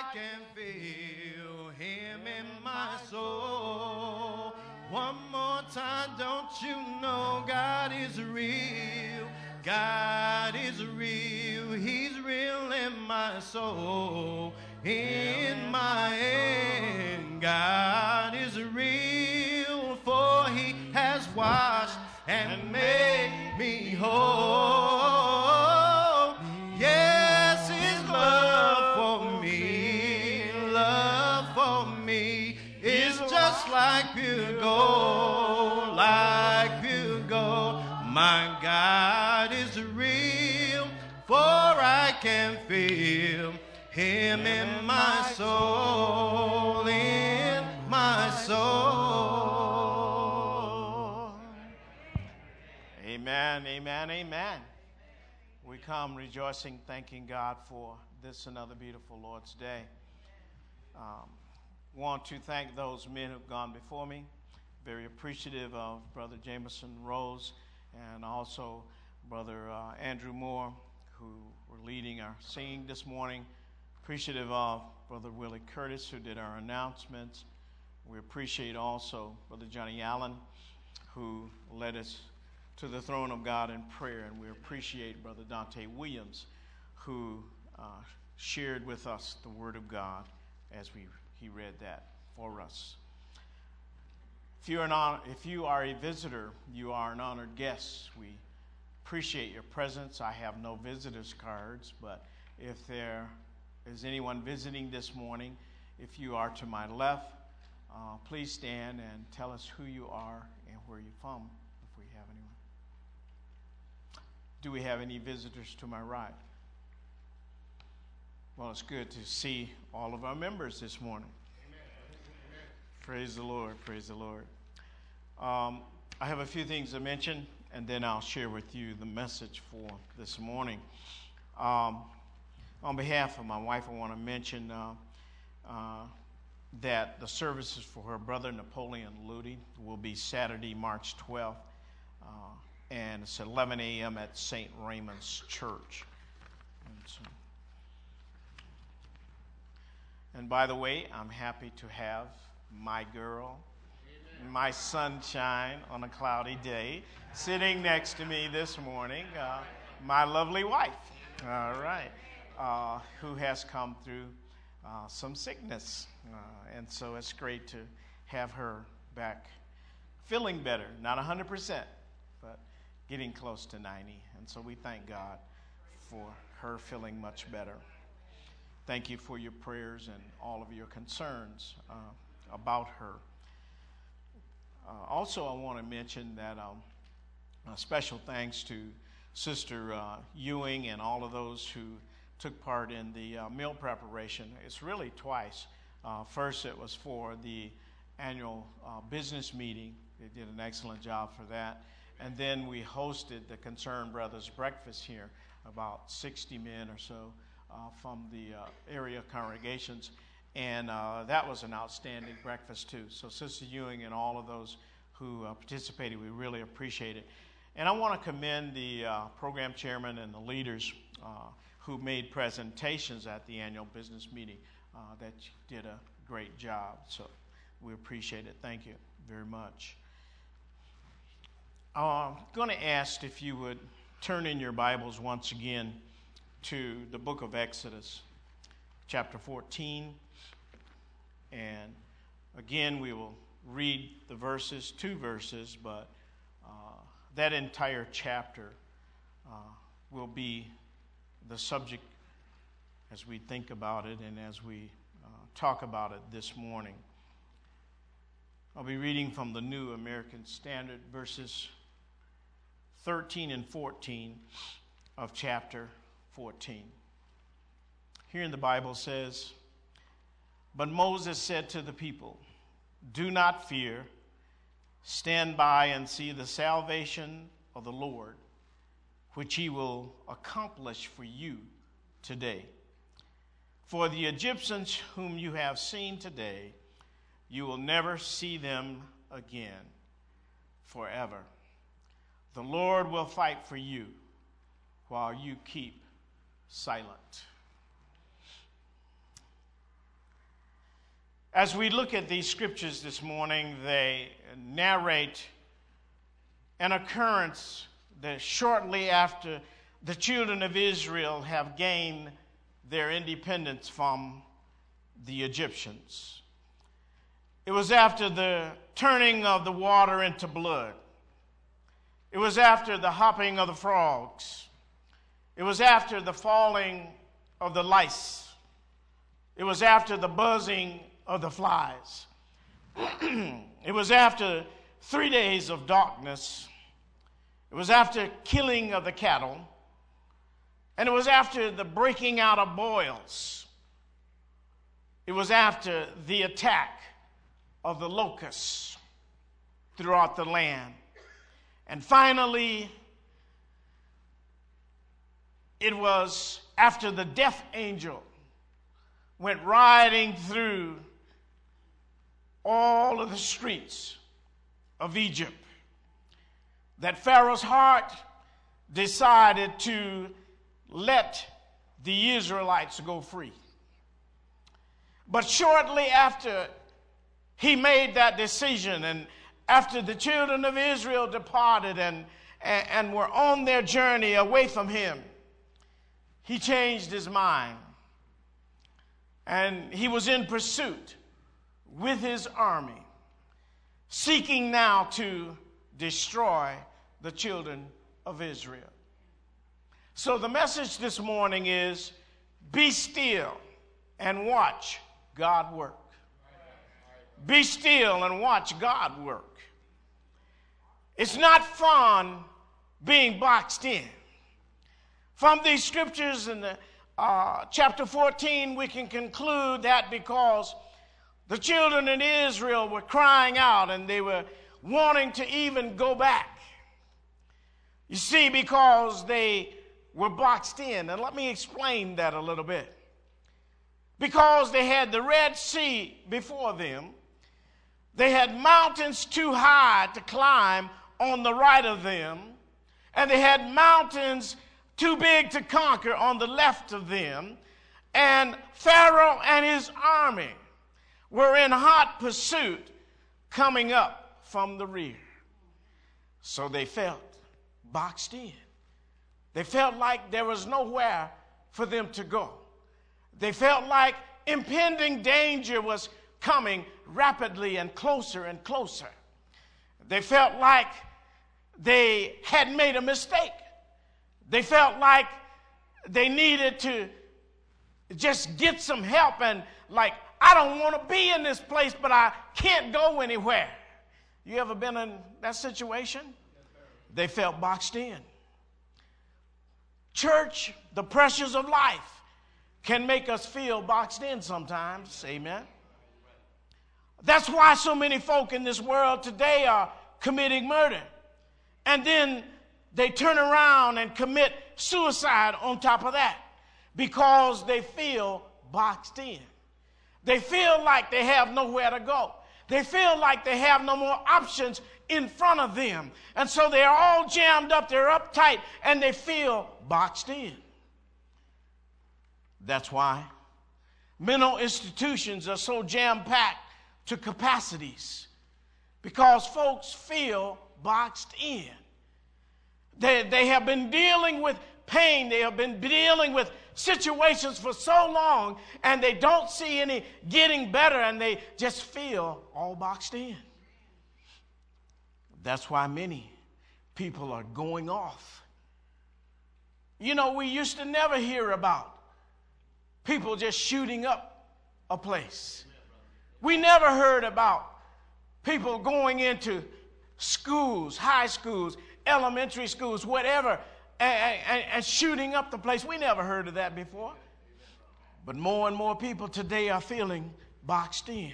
can feel him in my soul. One more time, don't you know God is real? God is real. He's real in my soul. In my end, God is real, for he has washed and made me whole. Yes, his love for me is just like pure gold, like pure gold. My God is real, for I can feel him in my soul, in my soul. Amen, amen, amen. We come rejoicing, thanking God for this another beautiful Lord's Day. Want to thank those men who've gone before me. Very appreciative of Brother Jameson Rose and also Brother Andrew Moore, who were leading our singing this morning. Appreciative of Brother Willie Curtis, who did our announcements. We appreciate also Brother Johnny Allen, who led us to the throne of God in prayer. And we appreciate Brother Dante Williams, who shared with us the Word of God as he read that for us. If you are a visitor, you are an honored guest. We appreciate your presence. I have no visitors cards, but if there is anyone visiting this morning, if you are to my left, please stand and tell us who you are and where you're from, if we have anyone. Do we have any visitors to my right? Well, it's good to see all of our members this morning. Amen. Praise the Lord, praise the Lord. I have a few things to mention, and then I'll share with you the message for this morning. On behalf of my wife, I want to mention that the services for her brother, Napoleon Ludy, will be Saturday, March 12th, and it's 11 a.m. at St. Raymond's Church. And by the way, I'm happy to have my girl, my sunshine on a cloudy day, sitting next to me this morning, my lovely wife, all right, who has come through some sickness. And so it's great to have her back feeling better, not 100%, but getting close to 90. And so we thank God for her feeling much better. Thank you for your prayers and all of your concerns about her. Also, I want to mention that special thanks to Sister Ewing and all of those who took part in the meal preparation. It's really twice. First, it was for the annual business meeting. They did an excellent job for that. And then we hosted the Concerned Brothers breakfast here, about 60 men or so from the area congregations. And that was an outstanding breakfast, too. So Sister Ewing and all of those who participated, we really appreciate it. And I want to commend the program chairman and the leaders who made presentations at the annual business meeting that did a great job. So we appreciate it. Thank you very much. I'm going to ask if you would turn in your Bibles once again to the book of Exodus, chapter 14. And again, we will read the verses, 2 verses, but that entire chapter will be the subject as we think about it and as we talk about it this morning. I'll be reading from the New American Standard, verses 13 and 14 of chapter 14. Here in the Bible says, "But Moses said to the people, 'Do not fear. Stand by and see the salvation of the Lord, which he will accomplish for you today. For the Egyptians whom you have seen today, you will never see them again forever. The Lord will fight for you while you keep silent.'" As we look at these scriptures this morning, they narrate an occurrence that shortly after the children of Israel have gained their independence from the Egyptians. It was after the turning of the water into blood. It was after the hopping of the frogs. It was after the falling of the lice. It was after the buzzing of the flies. It was after 3 days of darkness. It was after killing of the cattle. And it was after the breaking out of boils. It was after the attack of the locusts throughout the land. And finally, it was after the death angel went riding through all of the streets of Egypt that Pharaoh's heart decided to let the Israelites go free. But shortly after he made that decision, and after the children of Israel departed and were on their journey away from him, he changed his mind. And he was in pursuit with his army, seeking now to destroy the children of Israel. So the message this morning is, be still and watch God work. Be still and watch God work. It's not fun being boxed in. From these scriptures in the chapter 14, we can conclude that because the children in Israel were crying out and they were wanting to even go back. You see, because they were boxed in. And let me explain that a little bit. Because they had the Red Sea before them, they had mountains too high to climb on the right of them, and they had mountains too big to conquer on the left of them, and Pharaoh and his army were in hot pursuit coming up from the rear. So they felt boxed in. They felt like there was nowhere for them to go. They felt like impending danger was coming rapidly and closer and closer. They felt like they had made a mistake. They felt like they needed to just get some help, and like, I don't want to be in this place, but I can't go anywhere. You ever been in that situation? They felt boxed in. Church, the pressures of life can make us feel boxed in sometimes. Amen. That's why so many folk in this world today are committing murder. And then they turn around and commit suicide on top of that because they feel boxed in. They feel like they have nowhere to go. They feel like they have no more options in front of them. And so they're all jammed up, they're uptight, and they feel boxed in. That's why mental institutions are so jam-packed to capacities, because folks feel boxed in. They have been dealing with pain. They have been dealing with situations for so long, and they don't see any getting better, and they just feel all boxed in. That's why many people are going off. You know, we used to never hear about people just shooting up a place. We never heard about people going into schools, high schools, elementary schools, whatever, and shooting up the place. We never heard of that before. But more and more people today are feeling boxed in.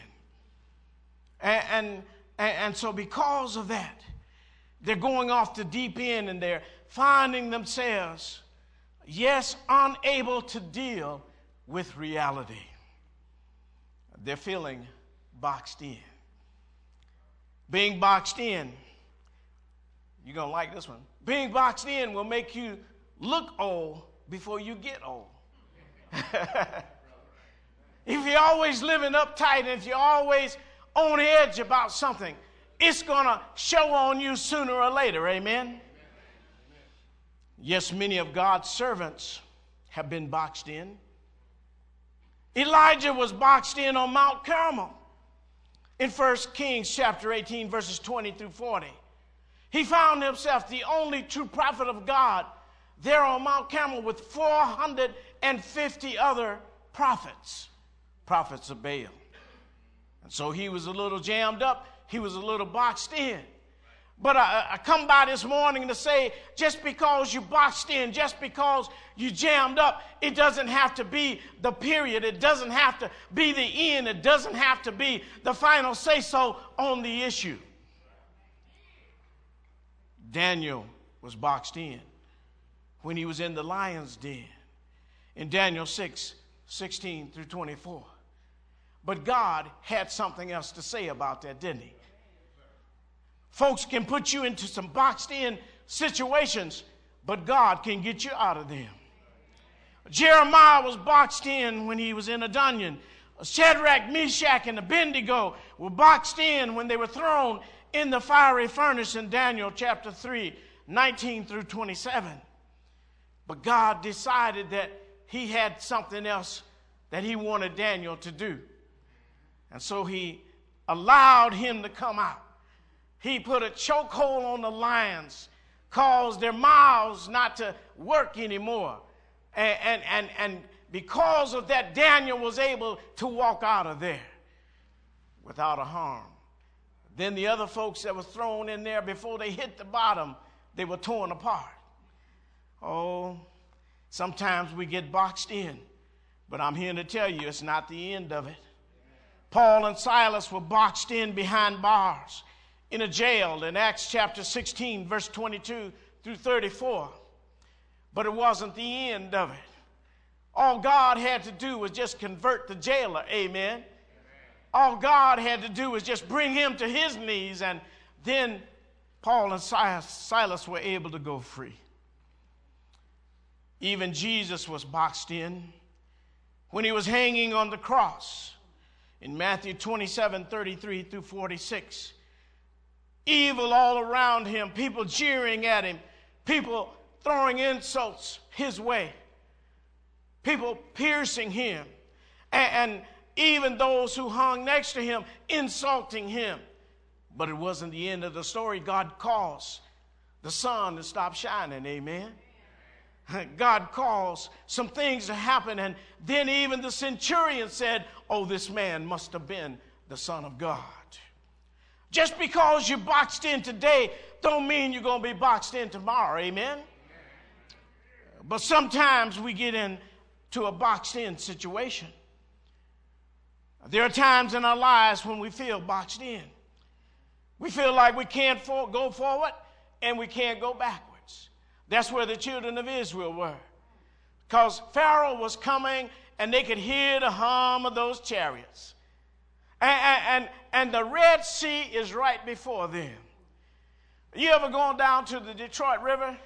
And so because of that, they're going off the deep end, and they're finding themselves, yes, unable to deal with reality. They're feeling boxed in. Being boxed in, you're going to like this one. Being boxed in will make you look old before you get old. if you're always living uptight, and if you're always on edge about something, it's going to show on you sooner or later. Amen? Yes, many of God's servants have been boxed in. Elijah was boxed in on Mount Carmel in 1 Kings chapter 18, verses 20 through 40. He found himself the only true prophet of God there on Mount Carmel with 450 other prophets of Baal. And so he was a little jammed up. He was a little boxed in. But I come by this morning to say, just because you boxed in, just because you jammed up, it doesn't have to be the period. It doesn't have to be the end. It doesn't have to be the final say-so on the issue. Daniel was boxed in when he was in the lion's den in Daniel 6:16 through 24. But God had something else to say about that, didn't he? Folks can put you into some boxed in situations, but God can get you out of them. Jeremiah was boxed in when he was in a dungeon. Shadrach, Meshach, and Abednego were boxed in when they were thrown in the fiery furnace in Daniel chapter 3, 19 through 27. But God decided that he had something else that he wanted Daniel to do. And so he allowed him to come out. He put a chokehold on the lions, caused their mouths not to work anymore. And because of that, Daniel was able to walk out of there without a harm. Then the other folks that were thrown in there, before they hit the bottom, they were torn apart. Oh, sometimes we get boxed in, but I'm here to tell you it's not the end of it. Paul and Silas were boxed in behind bars in a jail in Acts chapter 16, verse 22 through 34. But it wasn't the end of it. All God had to do was just convert the jailer. Amen. All God had to do was just bring him to his knees, and then Paul and Silas were able to go free. Even Jesus was boxed in when he was hanging on the cross in Matthew 27, 33 through 46. Evil all around him, people jeering at him, people throwing insults his way, people piercing him, and even those who hung next to him insulting him. But it wasn't the end of the story. God caused the sun to stop shining. Amen. God caused some things to happen, and then even the centurion said, oh, this man must have been the Son of God. Just because you're boxed in today don't mean you're going to be boxed in tomorrow. Amen. But sometimes we get into a boxed in situation. There are times in our lives when we feel boxed in. We feel like we can't go forward and we can't go backwards. That's where the children of Israel were. Because Pharaoh was coming and they could hear the hum of those chariots. And the Red Sea is right before them. You ever gone down to the Detroit River?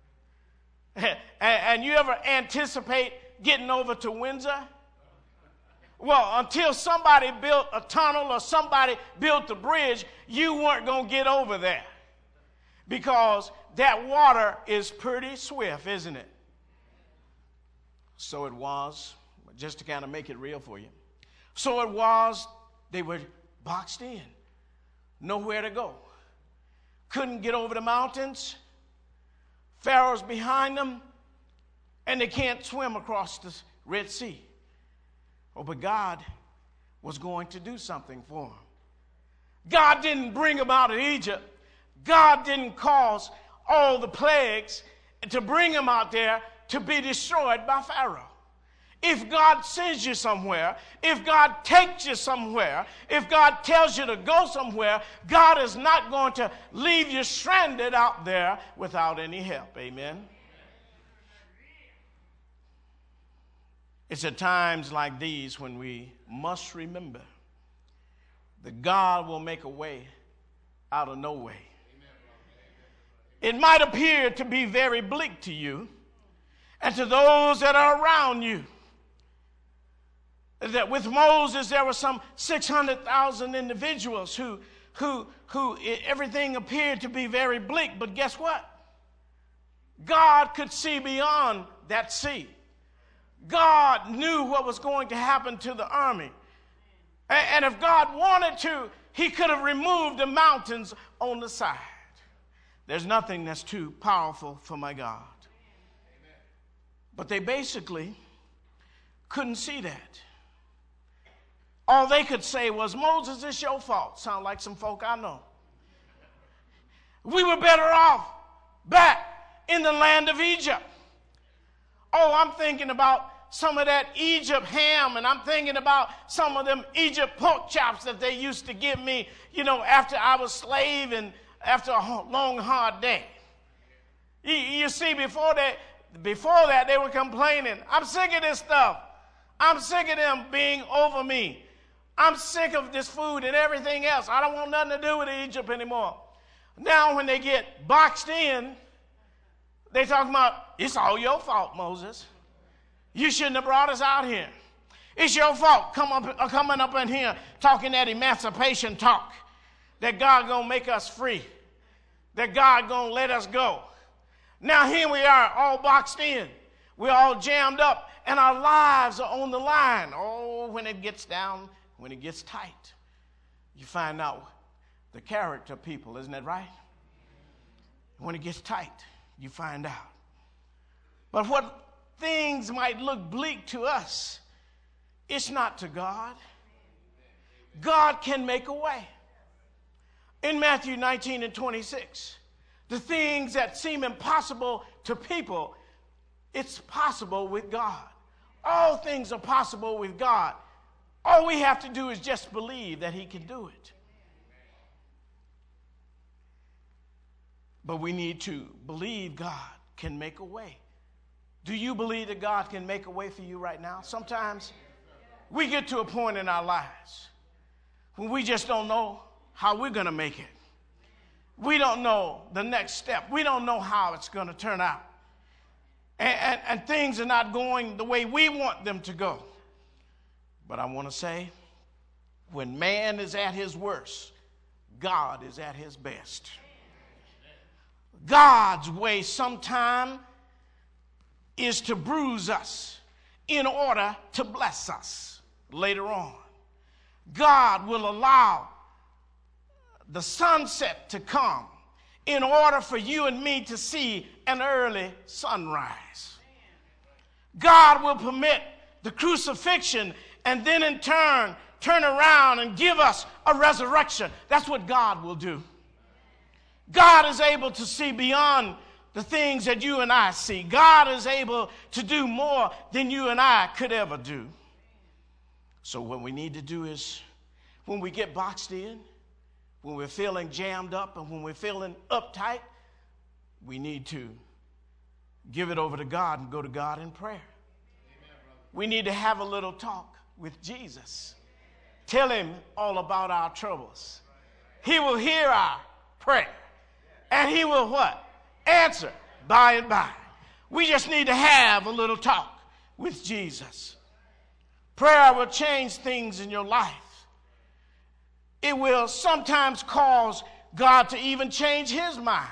And you ever anticipate getting over to Windsor? Well, until somebody built a tunnel or somebody built a bridge, you weren't going to get over there. Because that water is pretty swift, isn't it? So it was, just to kind of make it real for you. So it was, they were boxed in. Nowhere to go. Couldn't get over the mountains. Pharaoh's behind them. And they can't swim across the Red Sea. Oh, but God was going to do something for them. God didn't bring them out of Egypt. God didn't cause all the plagues to bring them out there to be destroyed by Pharaoh. If God sends you somewhere, if God takes you somewhere, if God tells you to go somewhere, God is not going to leave you stranded out there without any help. Amen. It's at times like these when we must remember that God will make a way out of no way. It might appear to be very bleak to you and to those that are around you. That with Moses there were some 600,000 individuals who everything appeared to be very bleak. But guess what? God could see beyond that sea. God knew what was going to happen to the army. And if God wanted to, he could have removed the mountains on the side. There's nothing that's too powerful for my God. But they basically couldn't see that. All they could say was, Moses, it's your fault. Sound like some folk I know. We were better off back in the land of Egypt. Oh, I'm thinking about some of that Egypt ham, and I'm thinking about some of them Egypt pork chops that they used to give me, after I was slave and after a long, hard day. You see, before that, they were complaining. I'm sick of this stuff. I'm sick of them being over me. I'm sick of this food and everything else. I don't want nothing to do with Egypt anymore. Now when they get boxed in, they talk about, it's all your fault, Moses. You shouldn't have brought us out here. It's your fault coming up in here talking that emancipation talk, that God going to make us free, that God going to let us go. Now here we are all boxed in. We're all jammed up, and our lives are on the line. Oh, when it gets tight, you find out the character of people, isn't that right? When it gets tight, you find out. But what things might look bleak to us, it's not to God. God can make a way. In Matthew 19:26, the things that seem impossible to people, it's possible with God. All things are possible with God. All we have to do is just believe that he can do it. But we need to believe God can make a way. Do you believe that God can make a way for you right now? Sometimes we get to a point in our lives when we just don't know how we're going to make it. We don't know the next step. We don't know how it's going to turn out. And things are not going the way we want them to go. But I want to say, when man is at his worst, God is at his best. God's way sometime is to bruise us in order to bless us later on. God will allow the sunset to come in order for you and me to see an early sunrise. God will permit the crucifixion and then in turn around and give us a resurrection. That's what God will do. God is able to see beyond the things that you and I see. God is able to do more than you and I could ever do. So what we need to do is, when we get boxed in, when we're feeling jammed up and when we're feeling uptight, we need to give it over to God and go to God in prayer. We need to have a little talk with Jesus. Tell him all about our troubles. He will hear our prayer. And he will what? Answer by and by. We just need to have a little talk with Jesus. Prayer will change things in your life. It will sometimes cause God to even change his mind.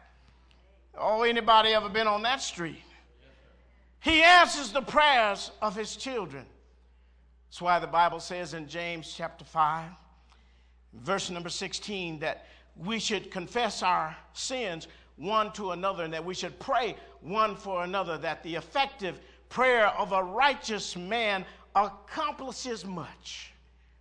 Oh, anybody ever been on that street? He answers the prayers of his children. That's why the Bible says in James chapter 5, verse number 16, that we should confess our sins one to another and that we should pray one for another, that the effective prayer of a righteous man accomplishes much.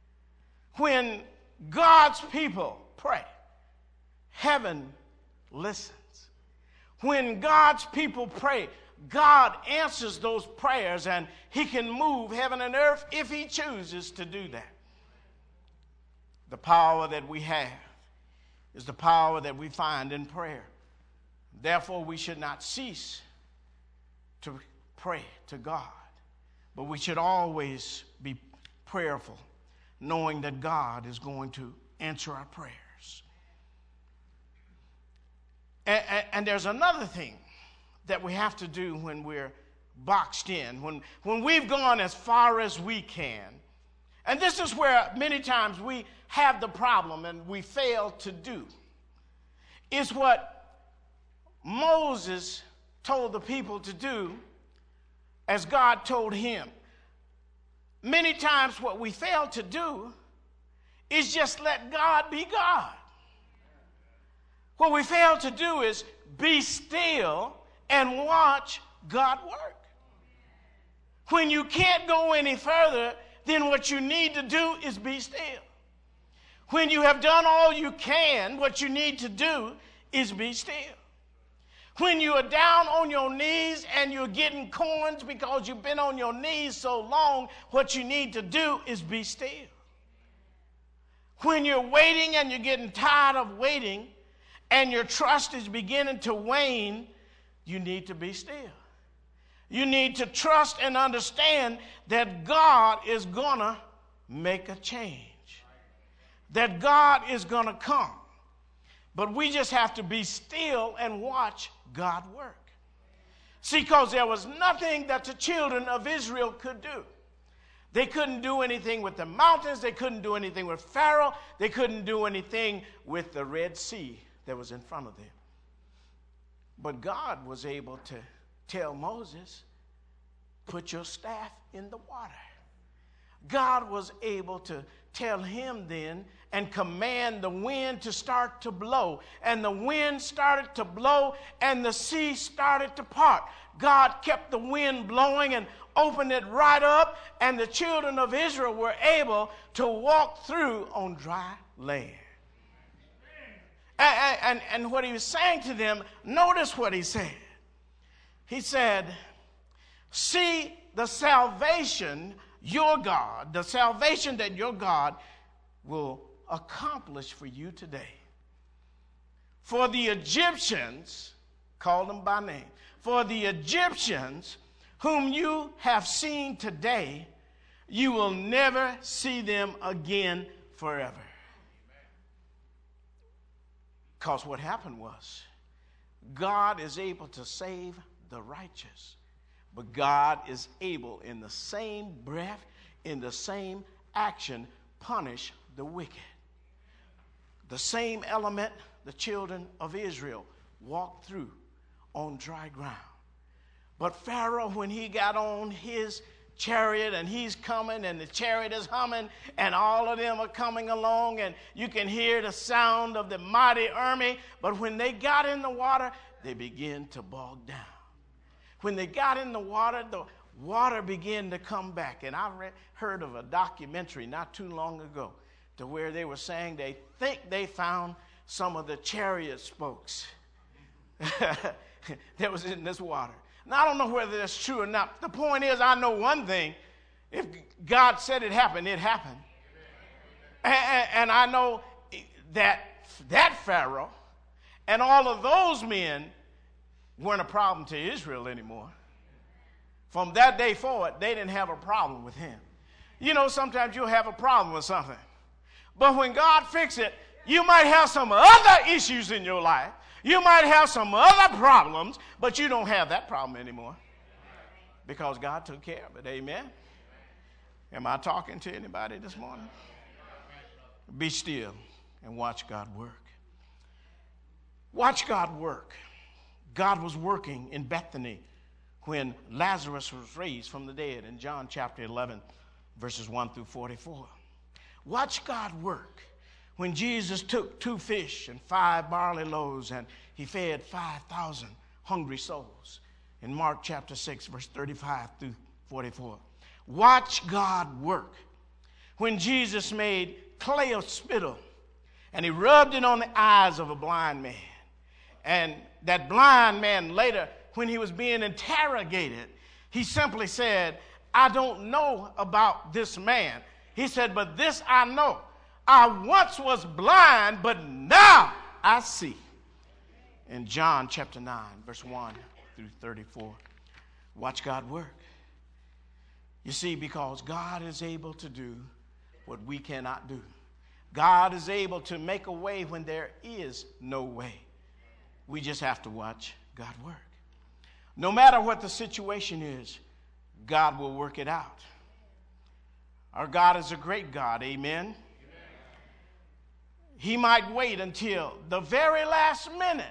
When God's people pray, heaven listens. When God's people pray, God answers those prayers, and he can move heaven and earth if he chooses to do that. The power that we have is the power that we find in prayer. Therefore, we should not cease to pray to God, but we should always be prayerful, knowing that God is going to answer our prayers. And there's another thing that we have to do when we're boxed in, when we've gone as far as we can. And this is where many times we have the problem and we fail to do. Is what Moses told the people to do as God told him. Many times what we fail to do is just let God be God. What we fail to do is be still and watch God work. When you can't go any further, then what you need to do is be still. When you have done all you can, what you need to do is be still. When you are down on your knees and you're getting corns because you've been on your knees so long, what you need to do is be still. When you're waiting and you're getting tired of waiting and your trust is beginning to wane, you need to be still. You need to trust and understand that God is going to make a change. That God is going to come. But we just have to be still and watch God work. See, because there was nothing that the children of Israel could do. They couldn't do anything with the mountains. They couldn't do anything with Pharaoh. They couldn't do anything with the Red Sea that was in front of them. But God was able to tell Moses, put your staff in the water. God was able to tell him then and command the wind to start to blow. And the wind started to blow and the sea started to part. God kept the wind blowing and opened it right up, and the children of Israel were able to walk through on dry land. And what he was saying to them, notice what he said. He said, see the salvation your God, the salvation that your God will accomplish for you today. For the Egyptians, call them by name, for the Egyptians whom you have seen today, you will never see them again forever. Because what happened was, God is able to save the righteous, but God is able in the same breath, in the same action, punish the wicked. The same element the children of Israel walked through on dry ground. But Pharaoh, when he got on his chariot and he's coming and the chariot is humming and all of them are coming along and you can hear the sound of the mighty army, but when they got in the water, they began to bog down. When they got in the water began to come back. And I heard of a documentary not too long ago to where they were saying they think they found some of the chariot spokes that was in this water. Now, I don't know whether that's true or not. The point is, I know one thing. If God said it happened, it happened. And I know that Pharaoh and all of those men weren't a problem to Israel anymore. From that day forward, they didn't have a problem with him. You know, sometimes you'll have a problem with something. But when God fixes it, you might have some other issues in your life. You might have some other problems, but you don't have that problem anymore because God took care of it. Amen? Am I talking to anybody this morning? Be still and watch God work. Watch God work. God was working in Bethany when Lazarus was raised from the dead in John chapter 11, verses 1 through 44. Watch God work when Jesus took 2 fish and 5 barley loaves and he fed 5,000 hungry souls in Mark chapter 6, verse 35 through 44. Watch God work when Jesus made clay of spittle and he rubbed it on the eyes of a blind man. And that blind man later, when he was being interrogated, he simply said, I don't know about this man. He said, but this I know. I once was blind, but now I see. In John chapter 9, verse 1 through 34. Watch God work. You see, because God is able to do what we cannot do. God is able to make a way when there is no way. We just have to watch God work. No matter what the situation is, God will work it out. Our God is a great God, amen? He might wait until the very last minute.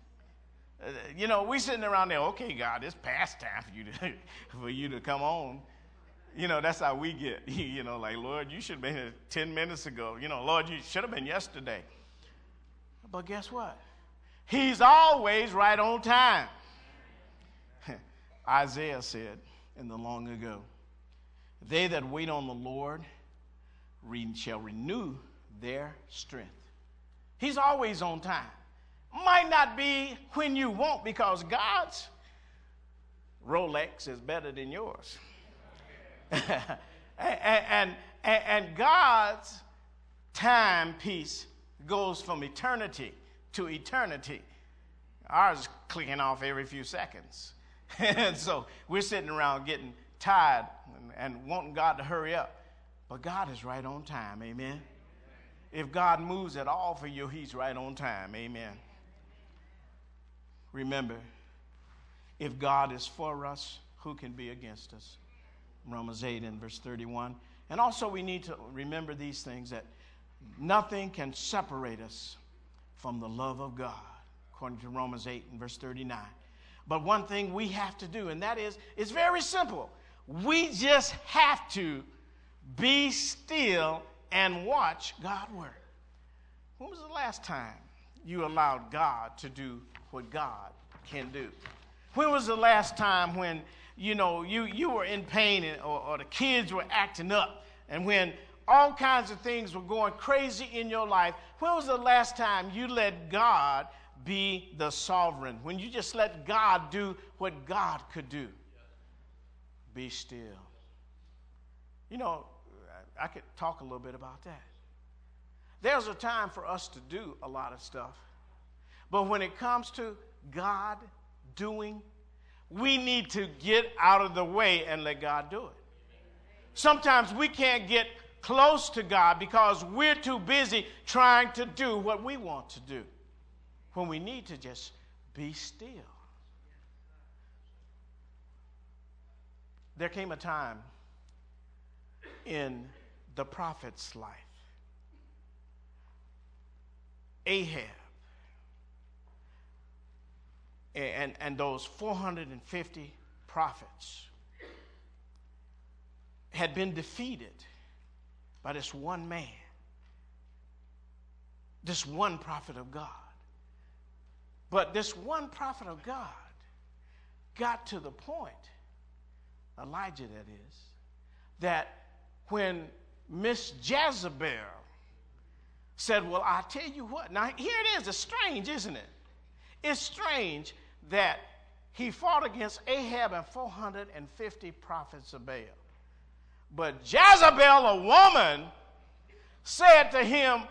We sitting around there, okay, God, it's past time for you to come on. That's how we get. Like, Lord, you should have been here 10 minutes ago. Lord, you should have been yesterday. But guess what? He's always right on time. Isaiah said in the long ago, they that wait on the Lord shall renew their strength. He's always on time. Might not be when you want, because God's Rolex is better than yours. and God's timepiece goes from eternity to eternity. Ours is clicking off every few seconds. And so we're sitting around getting tired and wanting God to hurry up. But God is right on time, amen? If God moves at all for you, he's right on time, amen? Remember, if God is for us, who can be against us? Romans 8 and verse 31. And also we need to remember these things, that nothing can separate us from the love of God, according to Romans 8 and verse 39. But one thing we have to do, and that is, it's very simple. We just have to be still and watch God work. When was the last time you allowed God to do what God can do? When was the last time when, you were in pain or the kids were acting up, and when all kinds of things were going crazy in your life? When was the last time you let God be the sovereign? When you just let God do what God could do? Be still. I could talk a little bit about that. There's a time for us to do a lot of stuff. But when it comes to God doing, we need to get out of the way and let God do it. Sometimes we can't get close to God because we're too busy trying to do what we want to do, when we need to just be still. There came a time in the prophet's life, Ahab and those 450 prophets had been defeated by this one man, this one prophet of God. But this one prophet of God got to the point, Elijah that is, that when Miss Jezebel said, well, I tell you what. Now, here it is. It's strange, isn't it? It's strange that he fought against Ahab and 450 prophets of Baal. But Jezebel, a woman, said to him,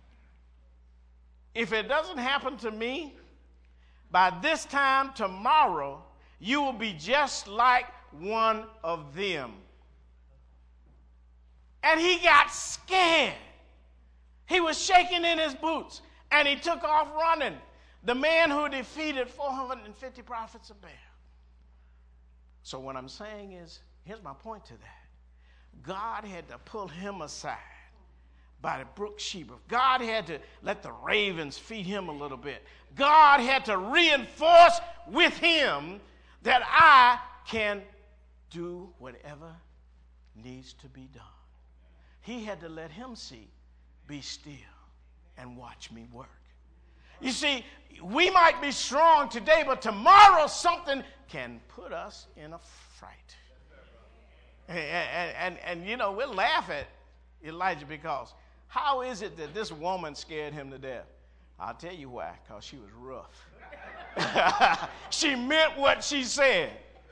if it doesn't happen to me, by this time tomorrow, you will be just like one of them. And he got scared. He was shaking in his boots, and he took off running. The man who defeated 450 prophets of Baal. So what I'm saying is, here's my point to that. God had to pull him aside by the brook Sheba. God had to let the ravens feed him a little bit. God had to reinforce with him that I can do whatever needs to be done. He had to let him see, be still and watch me work. You see, we might be strong today, but tomorrow something can put us in a fright. And we'll laugh at Elijah because how is it that this woman scared him to death? I'll tell you why, because she was rough. She meant what she said.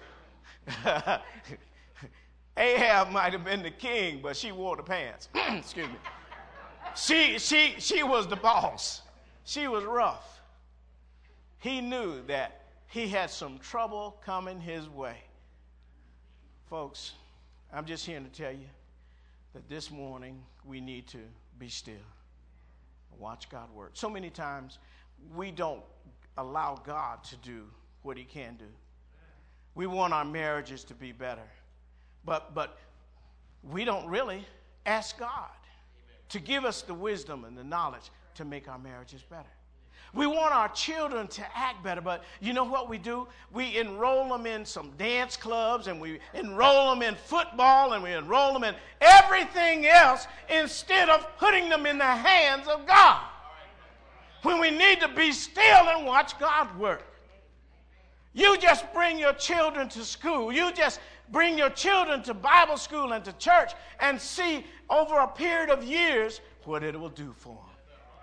Ahab might have been the king, but she wore the pants. Excuse me. She was the boss. She was rough. He knew that he had some trouble coming his way. Folks, I'm just here to tell you that this morning we need to be still. Watch God work. So many times we don't allow God to do what he can do. We want our marriages to be better. But we don't really ask God to give us the wisdom and the knowledge to make our marriages better. We want our children to act better, but you know what we do? We enroll them in some dance clubs, and we enroll them in football, and we enroll them in everything else instead of putting them in the hands of God. When we need to be still and watch God work. You just bring your children to school. You just bring your children to Bible school and to church and see over a period of years what it will do for them.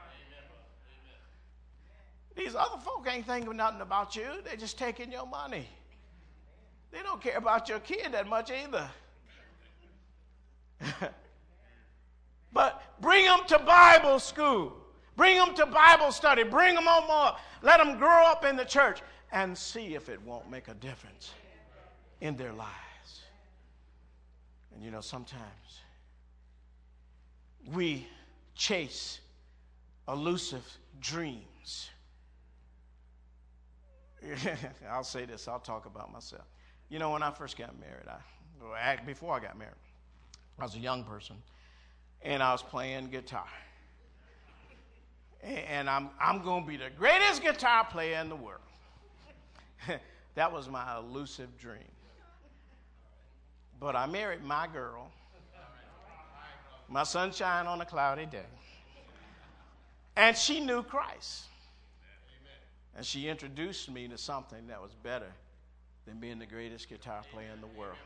These other folk ain't thinking nothing about you. They're just taking your money. They don't care about your kid that much either. But bring them to Bible school. Bring them to Bible study. Bring them on more. Let them grow up in the church and see if it won't make a difference in their lives. And you know, sometimes we chase elusive dreams. I'll say this, I'll talk about myself. You know, when I first got married, before I got married, I was a young person, and I was playing guitar. And I'm going to be the greatest guitar player in the world. That was my elusive dream. But I married my girl, my sunshine on a cloudy day. And she knew Christ. And she introduced me to something that was better than being the greatest guitar player in the world.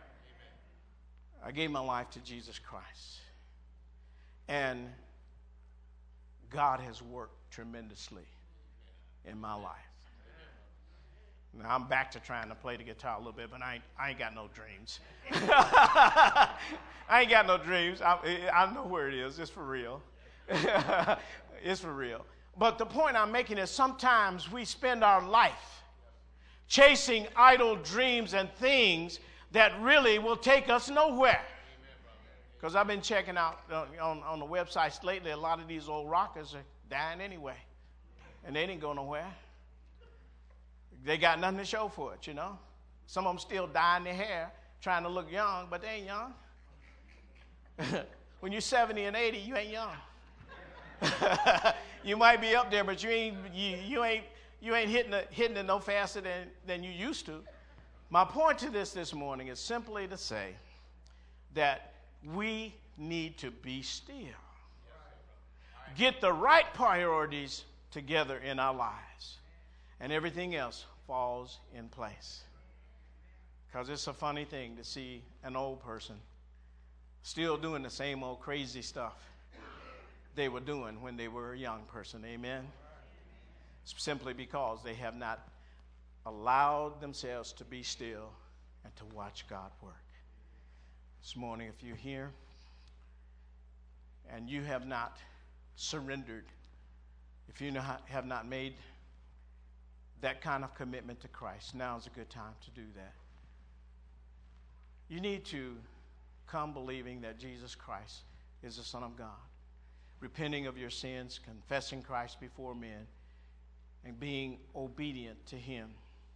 I gave my life to Jesus Christ. And God has worked tremendously in my life. Now, I'm back to trying to play the guitar a little bit, but I ain't got no dreams. I ain't got no dreams. I know where it is. It's for real. It's for real. But the point I'm making is sometimes we spend our life chasing idle dreams and things that really will take us nowhere. Because I've been checking out on the websites lately, a lot of these old rockers are dying anyway. And they didn't go nowhere. They got nothing to show for it, you know. Some of them still dyeing their hair, trying to look young, but they ain't young. When you're 70 and 80, you ain't young. You might be up there, but you ain't hitting it no faster than you used to. My point to this morning is simply to say that we need to be still. Get the right priorities together in our lives, and everything else falls in place. Because it's a funny thing to see an old person still doing the same old crazy stuff they were doing when they were a young person. Amen? Simply because they have not allowed themselves to be still and to watch God work. This morning, if you're here and you have not surrendered, if you have not made that kind of commitment to Christ, now is a good time to do that. You need to come believing that Jesus Christ is the Son of God, repenting of your sins, confessing Christ before men, and being obedient to Him.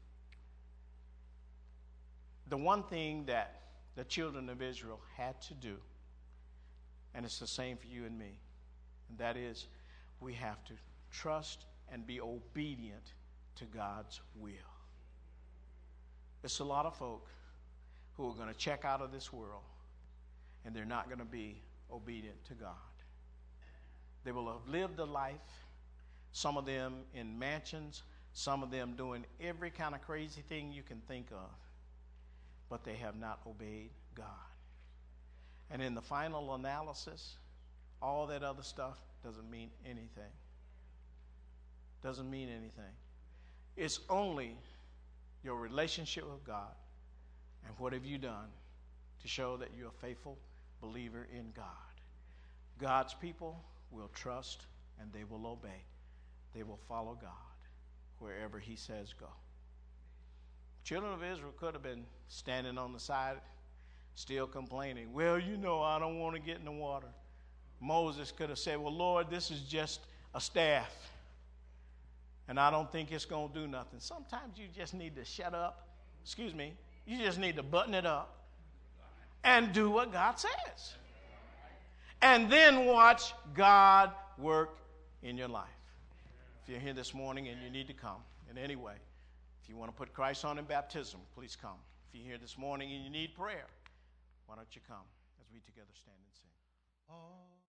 The one thing that the children of Israel had to do, and it's the same for you and me, and that is we have to trust and be obedient to God's will. There's a lot of folk who are going to check out of this world, and they're not going to be obedient to God. They will have lived a life, some of them in mansions, some of them doing every kind of crazy thing you can think of, but they have not obeyed God. And in the final analysis, all that other stuff doesn't mean anything. Doesn't mean anything. It's only your relationship with God and what have you done to show that you're a faithful believer in God. God's people will trust and they will obey. They will follow God wherever He says go. Children of Israel could have been standing on the side, still complaining. Well, you know, I don't want to get in the water. Moses could have said, well, Lord, this is just a staff, and I don't think it's going to do nothing. Sometimes you just need to shut up Excuse me. You just need to button it up and do what God says. And then watch God work in your life. If you're here this morning and you need to come in any way, if you want to put Christ on in baptism, please come. If you're here this morning and you need prayer, why don't you come as we together stand and sing?